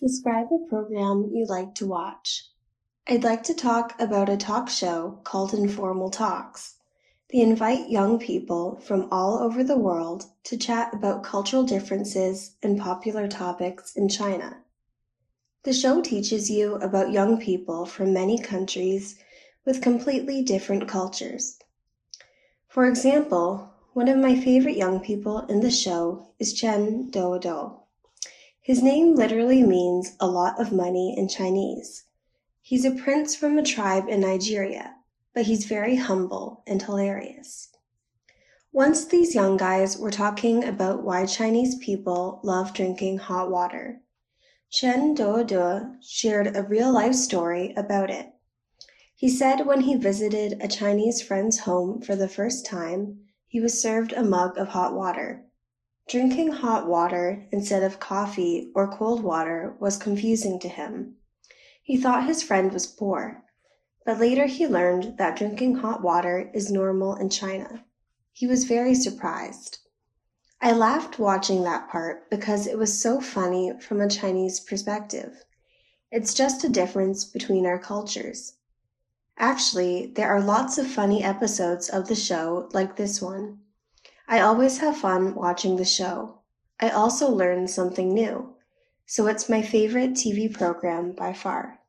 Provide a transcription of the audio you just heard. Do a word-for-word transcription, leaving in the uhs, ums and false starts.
Describe a program you like to watch. I'd like to talk about a talk show called Informal Talks. They invite young people from all over the world to chat about cultural differences and popular topics in China. The show teaches you about young people from many countries with completely different cultures. For example, one of my favorite young people in the show is Chen Dodo. His name literally means a lot of money in Chinese. He's a prince from a tribe in Nigeria, but he's very humble and hilarious. Once these young guys were talking about why Chinese people love drinking hot water. Chen Dodo shared a real-life story about it. He said when he visited a Chinese friend's home for the first time, he was served a mug of hot water. Drinking hot water instead of coffee or cold water was confusing to him. He thought his friend was poor, but later he learned that drinking hot water is normal in China. He was very surprised. I laughed watching that part because it was so funny from a Chinese perspective. It's just a difference between our cultures. Actually, there are lots of funny episodes of the show like this one. I always have fun watching the show. I also learn something new, so it's my favorite T V program by far.